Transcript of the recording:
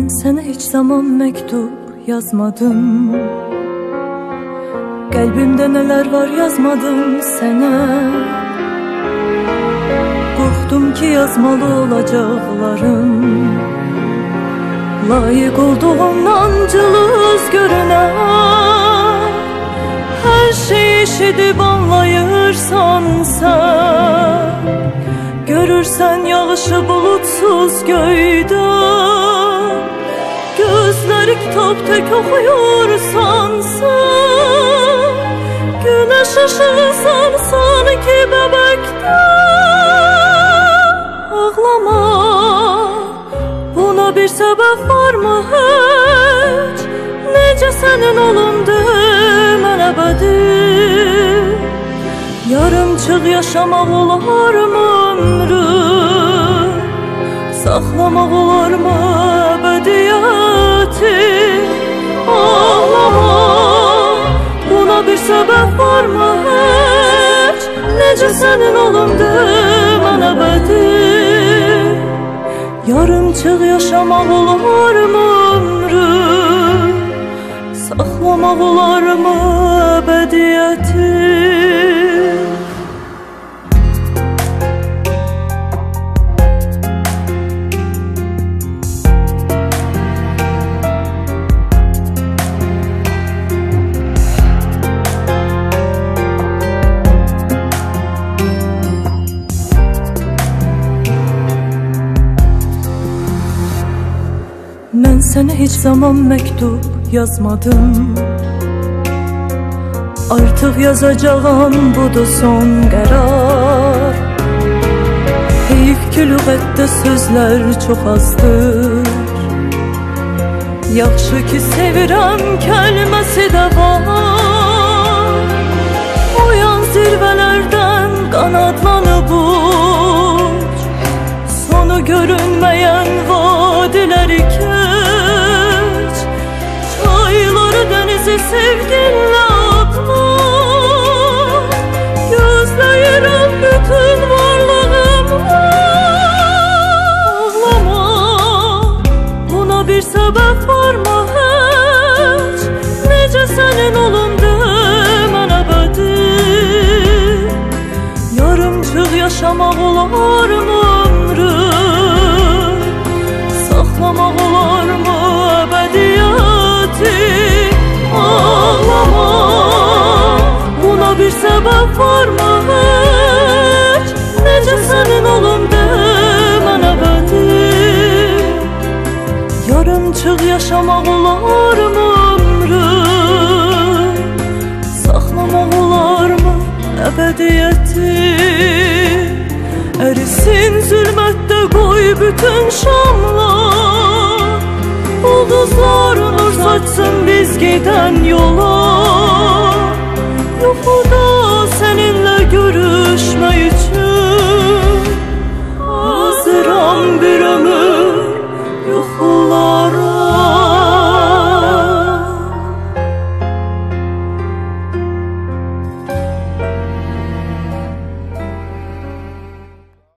Ben sana hiç zaman mektup yazmadım. Kalbimde neler var yazmadım sana. Korktum ki yazmalı olacaklarım layık olduğundan cılız görünen. Her şeyi eşidip anlayırsan sen, görürsen yağışı bulutsuz göyden. Gözleri kitap tek okuyursan sen, güneş ışığısan sanki bebekte. Ağlama, buna bir sebep var mı hiç? Nece senin olundu mən əbədi? Yarımçıq yaşamaq olarmı ömrü? Saxlamaq olarmı əbədiyyəti? Ağlama, buna bir sebep var mı hiç? Nece senin olundu mən əbədi? Yarımçıq yaşamaq olarmı ömrü? Saxlamaq olarmı əbədiyyəti? Ben sana hiç zaman mektup yazmadım. Artık yazacağım, budur son qərar. Heyif ki lüğətdə sözlər çox azdır. Yaxşı ki sevirəm kəlməsi də var. Oyan zirvələrdən qanadlanıb uç, sonu görünməyən vadiləri keç. Çayları denizi sevginlə atma, gözləyirəm bütün varlığımla. Ağlama, buna bir sebep var mı hiç? Nece senin olundu mən əbədi? Yarımçıq yaşamaq olarmı ömrü? Saxlamaq olarmı əbədiyyəti? Ağlama, buna bir sebep var mı hiç? Nece senin olundu mən əbədi? Yarımçıq yaşamaq olarmı ömrü? Saxlamaq olarmı əbədiyyəti? Ərisin zülmətdə qoy bütün şamlar, ulduzlar nur saçsın biz gedən yola. Yuxuda seninle görüşmək